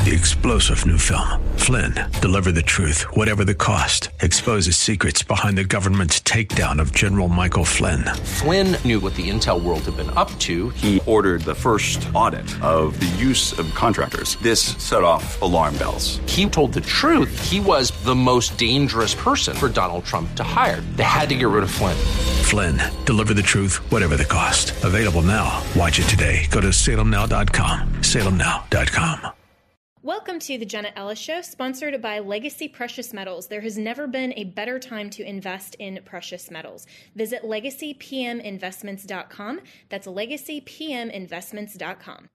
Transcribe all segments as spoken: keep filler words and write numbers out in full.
The explosive new film, Flynn, deliver the truth, whatever the cost, exposes secrets behind the government's takedown of General Michael Flynn. Flynn knew what the intel world had been up to. He ordered the first audit of the use of contractors. This set off alarm bells. He told the truth. He was the most dangerous person for Donald Trump to hire. They had to get rid of Flynn. Flynn, deliver the truth, whatever the cost. Available now. Watch it today. Go to salem now dot com. salem now dot com. Welcome to the Jenna Ellis Show, sponsored by Legacy Precious Metals. There has never been a better time to invest in precious metals. Visit legacy p m investments dot com. That's legacy p m investments dot com.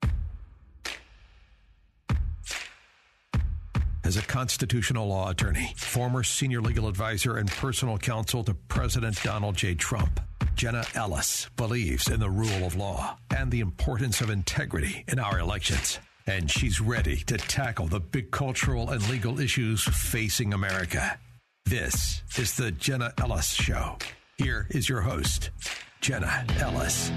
As a constitutional law attorney, former senior legal advisor and personal counsel to President Donald J. Trump, Jenna Ellis believes in the rule of law and the importance of integrity in our elections. And she's ready to tackle the big cultural and legal issues facing America. This is the Jenna Ellis Show. Here is your host, Jenna Ellis.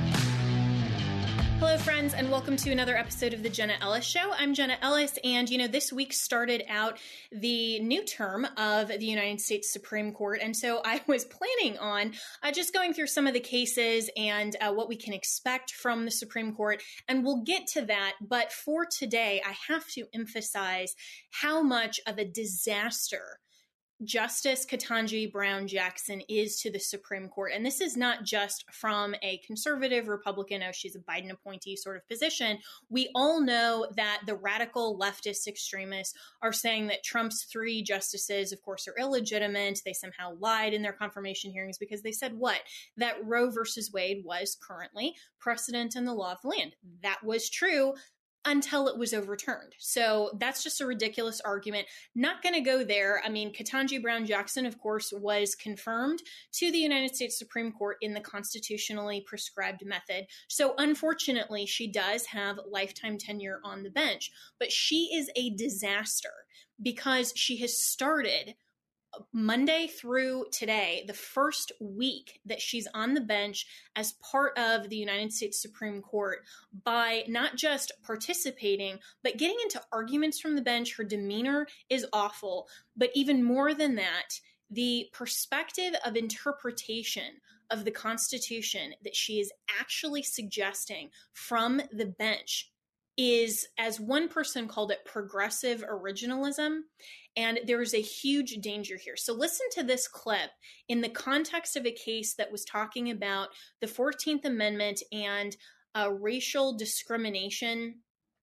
Hello, friends, and welcome to another episode of the Jenna Ellis Show. I'm Jenna Ellis, and, you know, this week started out the new term of the United States Supreme Court, and so I was planning on uh, just going through some of the cases and uh, what we can expect from the Supreme Court, and we'll get to that, but for today, I have to emphasize how much of a disaster Justice Ketanji Brown Jackson is to the Supreme Court. And this is not just from a conservative Republican, oh, she's a Biden appointee sort of position. We all know that the radical leftist extremists are saying that Trump's three justices, of course, are illegitimate. They somehow lied in their confirmation hearings because they said what? That Roe versus Wade was currently precedent in the law of the land. That was true until it was overturned. So that's just a ridiculous argument. Not going to go there. I mean, Ketanji Brown Jackson, of course, was confirmed to the United States Supreme Court in the constitutionally prescribed method. So unfortunately, she does have lifetime tenure on the bench, but she is a disaster because she has started Monday through today, the first week that she's on the bench as part of the United States Supreme Court, by not just participating, but getting into arguments from the bench. Her demeanor is awful. But even more than that, the perspective of interpretation of the Constitution that she is actually suggesting from the bench is, as one person called it, progressive originalism. And there is a huge danger here. So listen to this clip in the context of a case that was talking about the fourteenth Amendment and uh, racial discrimination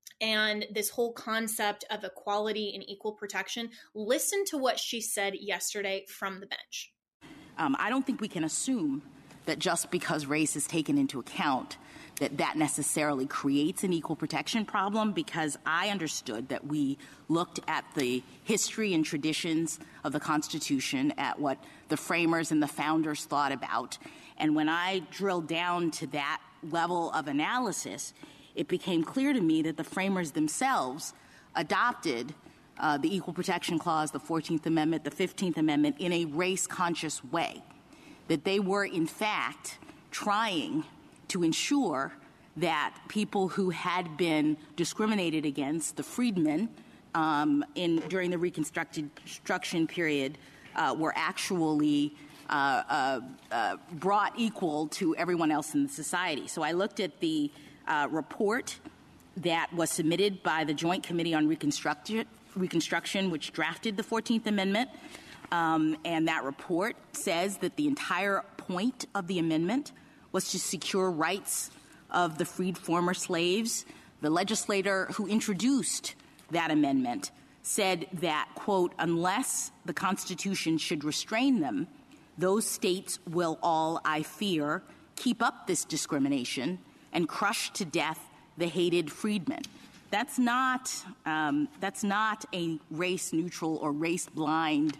and this whole concept of equality and equal protection. Listen to what she said yesterday from the bench. Um, I don't think we can assume that just because race is taken into account that that necessarily creates an equal protection problem, because I understood that we looked at the history and traditions of the Constitution, at what the framers and the founders thought about. And when I drilled down to that level of analysis, it became clear to me that the framers themselves adopted uh, the Equal Protection Clause, the fourteenth Amendment, the fifteenth Amendment in a race-conscious way, that they were, in fact, trying to ensure that people who had been discriminated against, the freedmen, um, in during the Reconstruction period, uh, were actually uh, uh, uh, brought equal to everyone else in the society. So I looked at the uh, report that was submitted by the Joint Committee on Reconstruction, Reconstruction which drafted the fourteenth Amendment, um, and that report says that the entire point of the amendment was to secure rights of the freed former slaves. The legislator who introduced that amendment said that, quote, unless the Constitution should restrain them, those states will all, I fear, keep up this discrimination and crush to death the hated freedmen. That's not, um, that's not a race-neutral or race-blind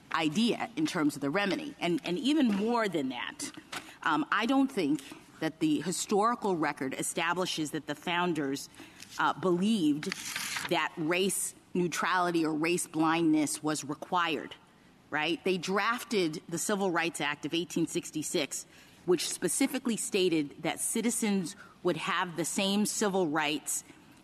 idea in terms of the remedy. And, and even more than that, Um, I don't think that the historical record establishes that the founders uh, believed that race neutrality or race blindness was required, right? They drafted the Civil Rights Act of eighteen sixty-six, which specifically stated that citizens would have the same civil rights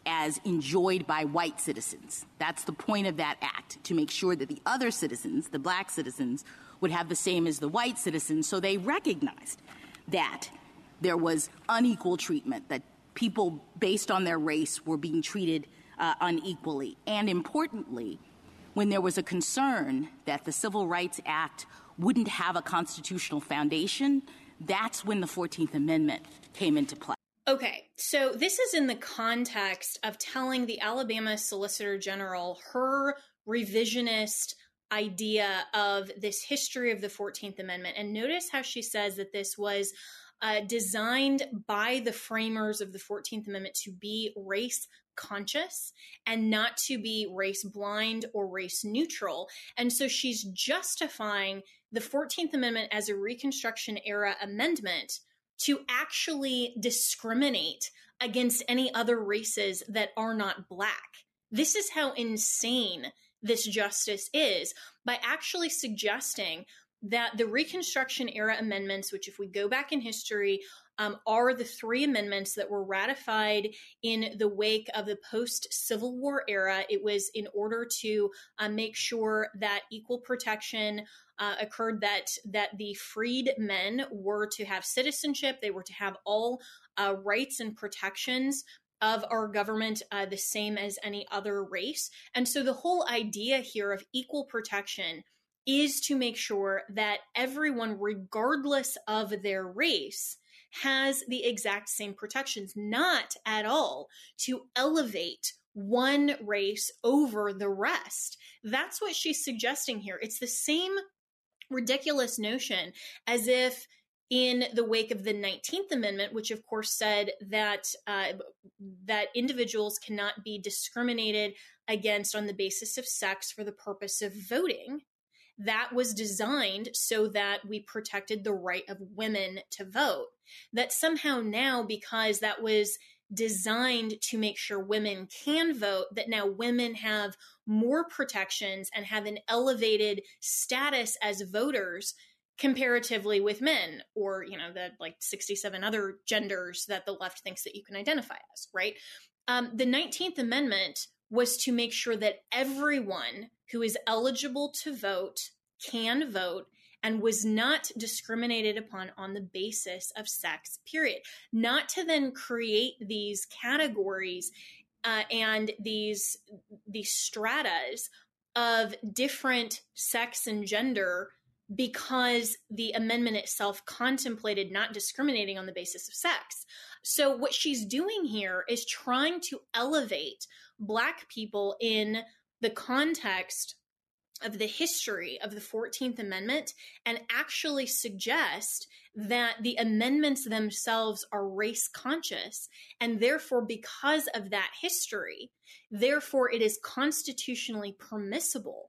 as enjoyed by white citizens. That's the point of that act, to make sure that the other citizens, the black citizens, would have the same as the white citizens. So they recognized that there was unequal treatment, that people based on their race were being treated uh, unequally. And importantly, when there was a concern that the Civil Rights Act wouldn't have a constitutional foundation, that's when the fourteenth Amendment came into play. Okay, so this is in the context of telling the Alabama Solicitor General her revisionist idea of this history of the fourteenth Amendment. And notice how she says that this was uh, designed by the framers of the fourteenth Amendment to be race conscious and not to be race blind or race neutral. And so she's justifying the fourteenth Amendment as a Reconstruction era amendment to actually discriminate against any other races that are not black. This is how insane this justice is, by actually suggesting that the Reconstruction era amendments, which if we go back in history, um, are the three amendments that were ratified in the wake of the post-Civil War era. It was in order to uh, make sure that equal protection uh, occurred, that that the freed men were to have citizenship, they were to have all uh, rights and protections of our government uh, the same as any other race. And so the whole idea here of equal protection is to make sure that everyone, regardless of their race, has the exact same protections, not at all to elevate one race over the rest. That's what she's suggesting here. It's the same ridiculous notion as if in the wake of the nineteenth Amendment, which of course said that uh, that individuals cannot be discriminated against on the basis of sex for the purpose of voting, that was designed so that we protected the right of women to vote. That somehow now, because that was designed to make sure women can vote, that now women have more protections and have an elevated status as voters comparatively with men, or, you know, the like sixty-seven other genders that the left thinks that you can identify as, right? Um, the nineteenth Amendment was to make sure that everyone who is eligible to vote can vote and was not discriminated upon on the basis of sex, period. Not to then create these categories uh, and these, these stratas of different sex and gender, because the amendment itself contemplated not discriminating on the basis of sex. So what she's doing here is trying to elevate Black people in the context of the history of the fourteenth Amendment and actually suggest that the amendments themselves are race conscious. And therefore, because of that history, therefore it is constitutionally permissible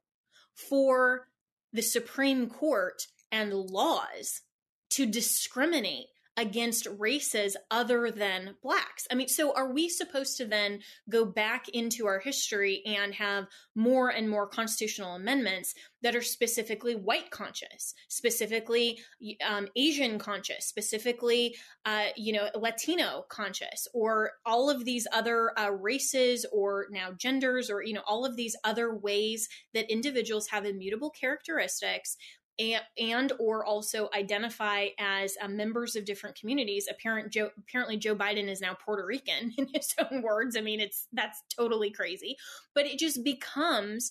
for the Supreme Court and laws to discriminate against races other than Blacks. I mean, so are we supposed to then go back into our history and have more and more constitutional amendments that are specifically white conscious, specifically um, Asian conscious, specifically, uh, you know, Latino conscious, or all of these other uh, races or now genders, or, you know, all of these other ways that individuals have immutable characteristics And, and or also identify as uh, members of different communities. Apparent Joe, apparently Joe Biden is now Puerto Rican in his own words. I mean, it's that's totally crazy. But it just becomes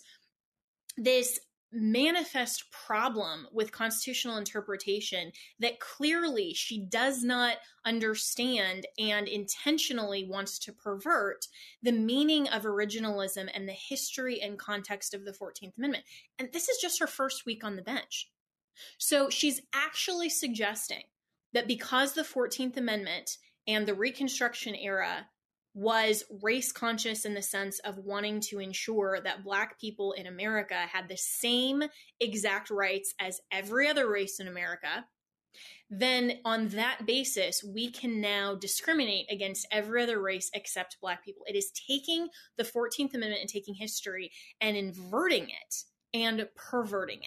this manifest problem with constitutional interpretation that clearly she does not understand and intentionally wants to pervert the meaning of originalism and the history and context of the fourteenth Amendment. And this is just her first week on the bench. So she's actually suggesting that because the fourteenth Amendment and the Reconstruction era was race conscious in the sense of wanting to ensure that Black people in America had the same exact rights as every other race in America, then on that basis, we can now discriminate against every other race except Black people. It is taking the fourteenth Amendment and taking history and inverting it and perverting it.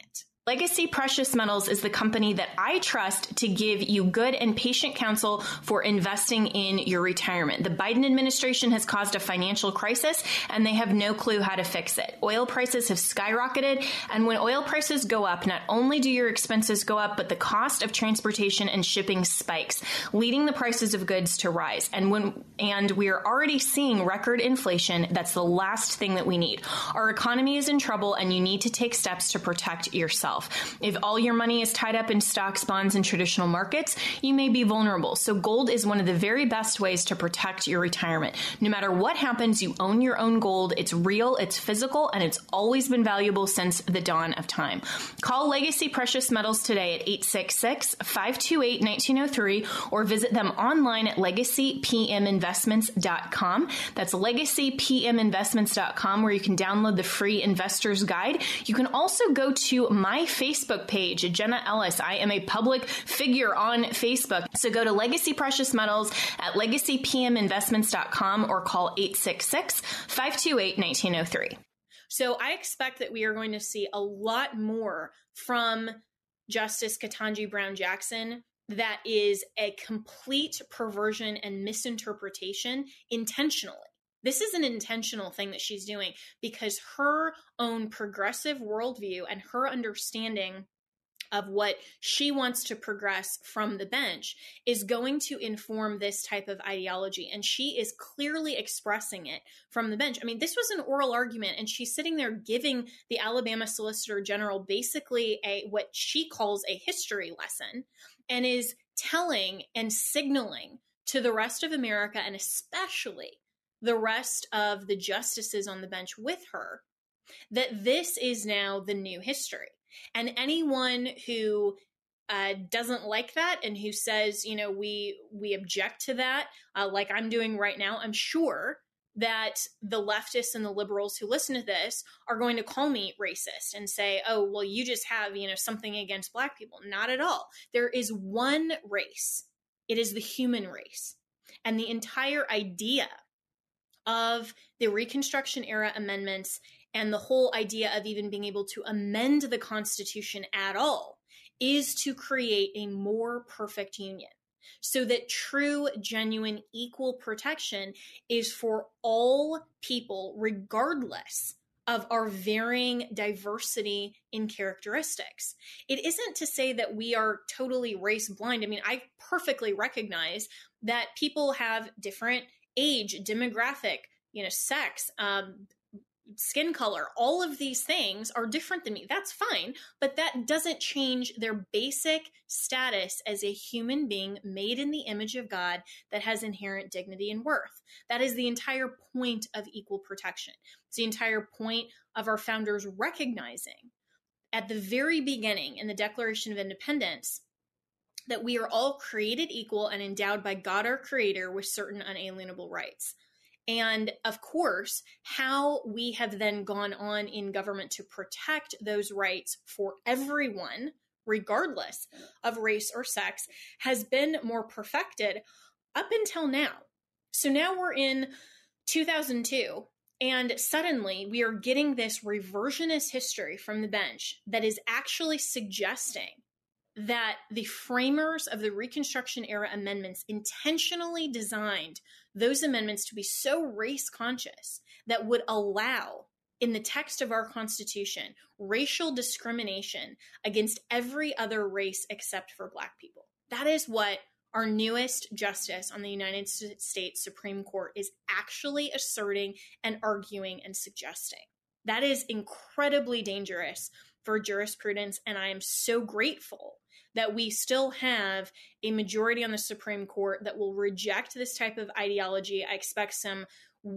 Legacy Precious Metals is the company that I trust to give you good and patient counsel for investing in your retirement. The Biden administration has caused a financial crisis, and they have no clue how to fix it. Oil prices have skyrocketed, and when oil prices go up, not only do your expenses go up, but the cost of transportation and shipping spikes, leading the prices of goods to rise. And when and we are already seeing record inflation. That's the last thing that we need. Our economy is in trouble, and you need to take steps to protect yourself. If all your money is tied up in stocks, bonds, and traditional markets, you may be vulnerable. So gold is one of the very best ways to protect your retirement. No matter what happens, you own your own gold. It's real, it's physical, and it's always been valuable since the dawn of time. Call Legacy Precious Metals today at eight six six, five two eight, one nine zero three or visit them online at legacy p m investments dot com. That's legacy p m investments dot com, where you can download the free investor's guide. You can also go to my Facebook page, Jenna Ellis. I am a public figure on Facebook. So go to Legacy Precious Metals at legacy p m investments dot com or call eight six six, five two eight, one nine zero three. So I expect that we are going to see a lot more from Justice Ketanji Brown Jackson that is a complete perversion and misinterpretation intentionally. This is an intentional thing that she's doing because her own progressive worldview and her understanding of what she wants to progress from the bench is going to inform this type of ideology. And she is clearly expressing it from the bench. I mean, this was an oral argument, and she's sitting there giving the Alabama Solicitor General basically a what she calls a history lesson, and is telling and signaling to the rest of America, and especially the rest of the justices on the bench with her, that this is now the new history. And anyone who uh, doesn't like that and who says, you know, we we object to that, uh, like I'm doing right now, I'm sure that the leftists and the liberals who listen to this are going to call me racist and say, oh, well, you just have, you know, something against Black people. Not at all. There is one race. It is the human race. And the entire idea of the Reconstruction era amendments and the whole idea of even being able to amend the Constitution at all is to create a more perfect union, so that true, genuine, equal protection is for all people, regardless of our varying diversity in characteristics. It isn't to say that we are totally race blind. I mean, I perfectly recognize that people have different age, demographic, you know, sex, um, skin color, all of these things are different than me. That's fine, but that doesn't change their basic status as a human being made in the image of God that has inherent dignity and worth. That is the entire point of equal protection. It's the entire point of our founders recognizing at the very beginning in the Declaration of Independence that we are all created equal and endowed by God our Creator with certain unalienable rights. And of course, how we have then gone on in government to protect those rights for everyone, regardless of race or sex, has been more perfected up until now. So now we're in two thousand two, and suddenly we are getting this reversionist history from the bench that is actually suggesting that the framers of the Reconstruction era amendments intentionally designed those amendments to be so race conscious that would allow, in the text of our Constitution, racial discrimination against every other race except for Black people. That is what our newest justice on the United States Supreme Court is actually asserting and arguing and suggesting. That is incredibly dangerous for jurisprudence, and I am so grateful that we still have a majority on the Supreme Court that will reject this type of ideology. I expect some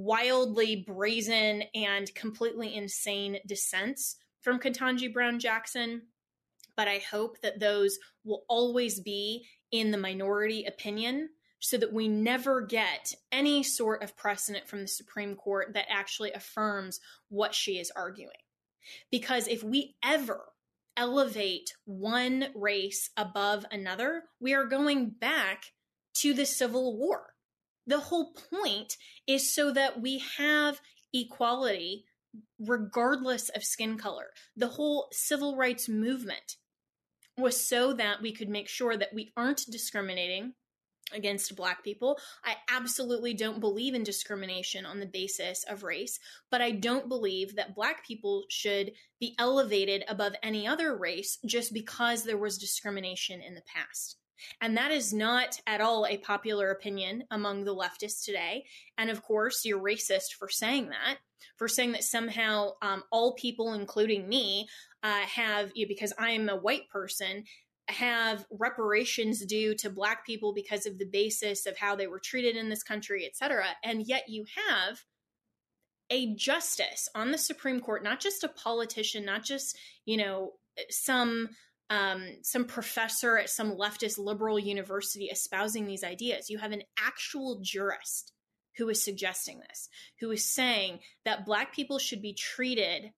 wildly brazen and completely insane dissents from Ketanji Brown Jackson, but I hope that those will always be in the minority opinion so that we never get any sort of precedent from the Supreme Court that actually affirms what she is arguing. Because if we ever elevate one race above another, we are going back to the Civil War. The whole point is so that we have equality regardless of skin color. The whole civil rights movement was so that we could make sure that we aren't discriminating against Black people. I absolutely don't believe in discrimination on the basis of race, but I don't believe that Black people should be elevated above any other race just because there was discrimination in the past. And that is not at all a popular opinion among the leftists today. And of course, you're racist for saying that, for saying that somehow um, all people, including me, uh, have, you know, because I am a white person, have reparations due to Black people because of the basis of how they were treated in this country, et cetera. And yet you have a justice on the Supreme Court, not just a politician, not just, you know, some um, some professor at some leftist liberal university espousing these ideas. You have an actual jurist who is suggesting this, who is saying that Black people should be treated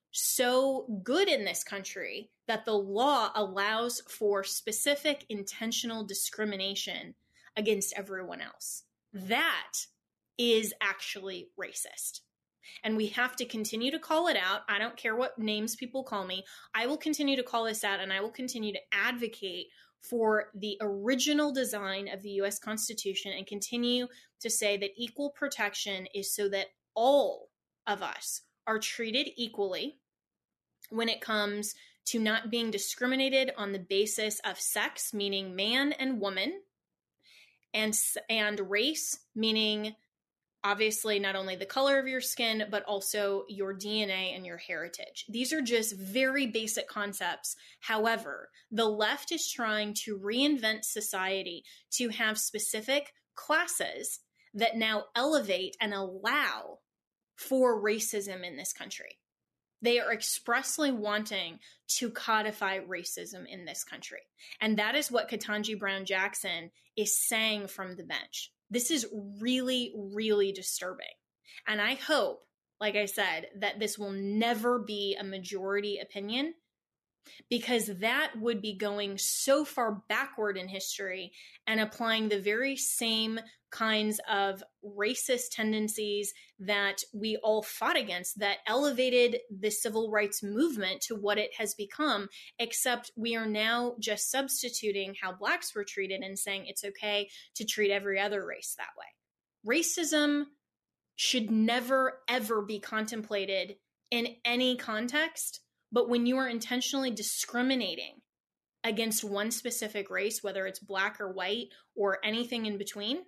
so good in this country that the law allows for specific intentional discrimination against everyone else. That is actually racist. And we have to continue to call it out. I don't care what names people call me. I will continue to call this out, and I will continue to advocate for the original design of the U S Constitution and continue to say that equal protection is so that all of us are treated equally when it comes to not being discriminated on the basis of sex, meaning man and woman, and, and race, meaning obviously not only the color of your skin, but also your D N A and your heritage. These are just very basic concepts. However, the left is trying to reinvent society to have specific classes that now elevate and allow for racism in this country. They are expressly wanting to codify racism in this country. And that is what Ketanji Brown Jackson is saying from the bench. This is really, really disturbing. And I hope, like I said, that this will never be a majority opinion, because that would be going so far backward in history and applying the very same kinds of racist tendencies that we all fought against, that elevated the civil rights movement to what it has become, except we are now just substituting how Blacks were treated and saying it's okay to treat every other race that way. Racism should never, ever be contemplated in any context. But when you are intentionally discriminating against one specific race, whether it's Black or white or anything in between,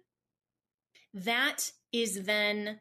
that is then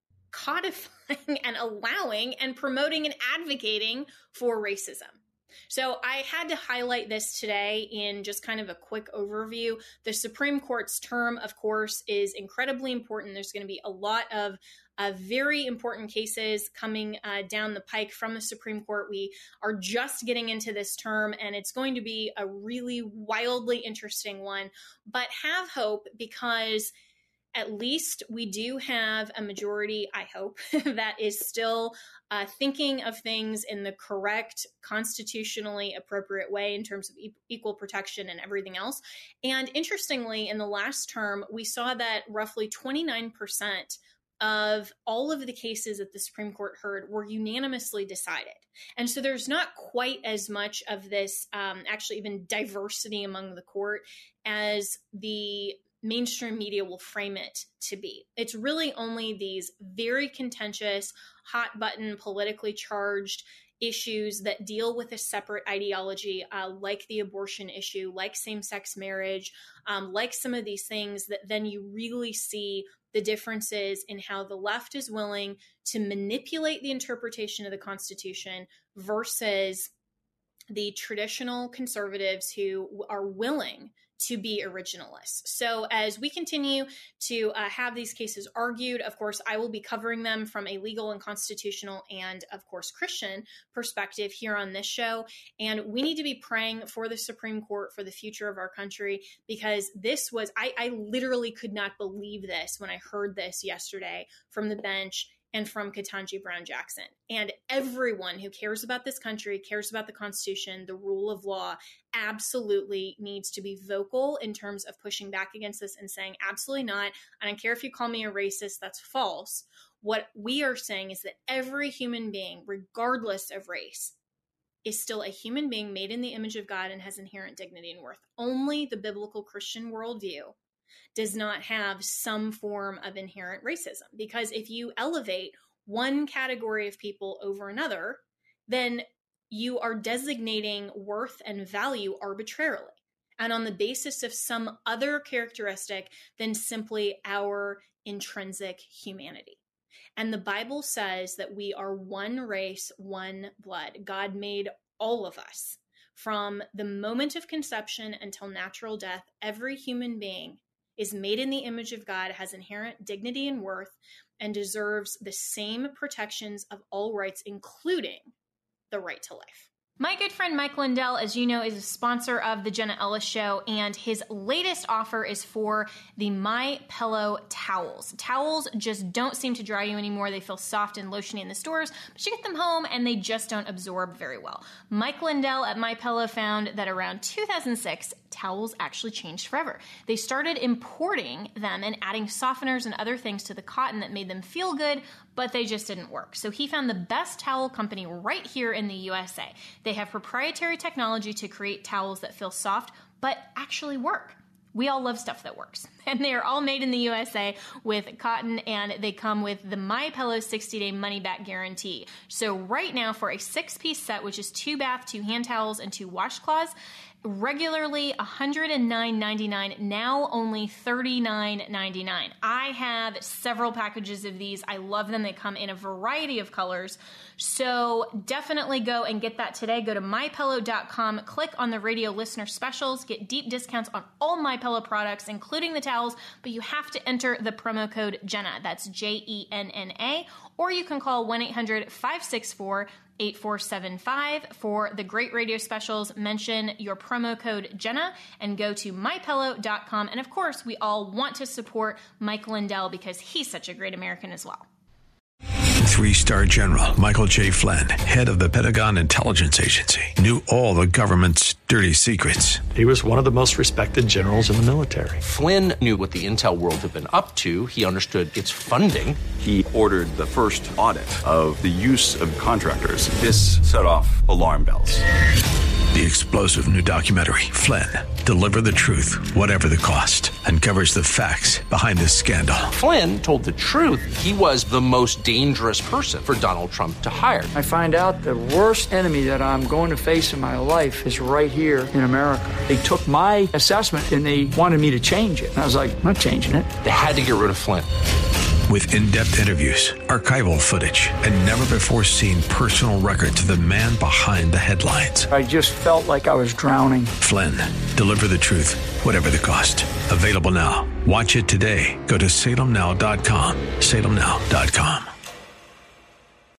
codifying and allowing and promoting and advocating for racism. So I had to highlight this today in just kind of a quick overview. The Supreme Court's term, of course, is incredibly important. There's going to be a lot of uh, very important cases coming uh, down the pike from the Supreme Court. We are just getting into this term, and it's going to be a really wildly interesting one. But have hope, because at least we do have a majority, I hope, that is still uh, thinking of things in the correct, constitutionally appropriate way in terms of e- equal protection and everything else. And interestingly, in the last term, we saw that roughly twenty-nine percent of all of the cases that the Supreme Court heard were unanimously decided. And so there's not quite as much of this, um, actually even diversity among the court as the mainstream media will frame it to be. It's really only these very contentious, hot button, politically charged issues that deal with a separate ideology, uh, like the abortion issue, like same-sex marriage, um, like some of these things that then you really see the differences in how the left is willing to manipulate the interpretation of the Constitution versus the traditional conservatives who are willing to be originalists. So as we continue to uh, have these cases argued, of course, I will be covering them from a legal and constitutional and, of course, Christian perspective here on this show. And we need to be praying for the Supreme Court, for the future of our country, because this was, I, I literally could not believe this when I heard this yesterday from the bench and from Ketanji Brown Jackson. And everyone who cares about this country, cares about the Constitution, the rule of law, absolutely needs to be vocal in terms of pushing back against this and saying, absolutely not. I don't care if you call me a racist, that's false. What we are saying is that every human being, regardless of race, is still a human being made in the image of God and has inherent dignity and worth. Only the biblical Christian worldview does not have some form of inherent racism. Because if you elevate one category of people over another, then you are designating worth and value arbitrarily and on the basis of some other characteristic than simply our intrinsic humanity. And the Bible says that we are one race, one blood. God made all of us. From the moment of conception until natural death, every human being is made in the image of God, has inherent dignity and worth, and deserves the same protections of all rights, including the right to life. My good friend Mike Lindell, as you know, is a sponsor of the Jenna Ellis Show, and his latest offer is for the My Pillow towels. Towels just don't seem to dry you anymore. They feel soft and lotiony in the stores, but you get them home and they just don't absorb very well. Mike Lindell at My Pillow found that around two thousand six, towels actually changed forever. They started importing them and adding softeners and other things to the cotton that made them feel good, but they just didn't work. So he found the best towel company right here in the U S A. They have proprietary technology to create towels that feel soft, but actually work. We all love stuff that works. And they are all made in the U S A with cotton, and they come with the My Pillow sixty-day money-back guarantee. So right now, for a six-piece set, which is two bath, two hand towels, and two washcloths, regularly one hundred nine ninety-nine, now only thirty-nine ninety-nine. I have several packages of these. I love them. They come in a variety of colors. So definitely go and get that today. Go to my pillow dot com, click on the radio listener specials, get deep discounts on all MyPillow products, including the towels, but you have to enter the promo code Jenna. That's J E N N A, or you can call one eight hundred five six four eight four seven five for the great radio specials. Mention your promo code Jenna and go to my pillow dot com. And of course, we all want to support Mike Lindell because he's such a great American as well. Three-star General Michael J. Flynn, head of the Pentagon Intelligence Agency, knew all the government's dirty secrets. He was one of the most respected generals in the military. Flynn knew what the intel world had been up to. He understood its funding. He ordered the first audit of the use of contractors. This set off alarm bells. The explosive new documentary, Flynn, Deliver the Truth, Whatever the Cost, uncovers the facts behind this scandal. Flynn told the truth. He was the most dangerous person for Donald Trump to hire. I find out the worst enemy that I'm going to face in my life is right here in America. They took my assessment and they wanted me to change it. And I was like, I'm not changing it. They had to get rid of Flynn. With in-depth interviews, archival footage, and never-before-seen personal records of the man behind the headlines. I just felt like I was drowning. Flynn, Deliver the Truth, Whatever the Cost. Available now. Watch it today. Go to salem now dot com. salem now dot com.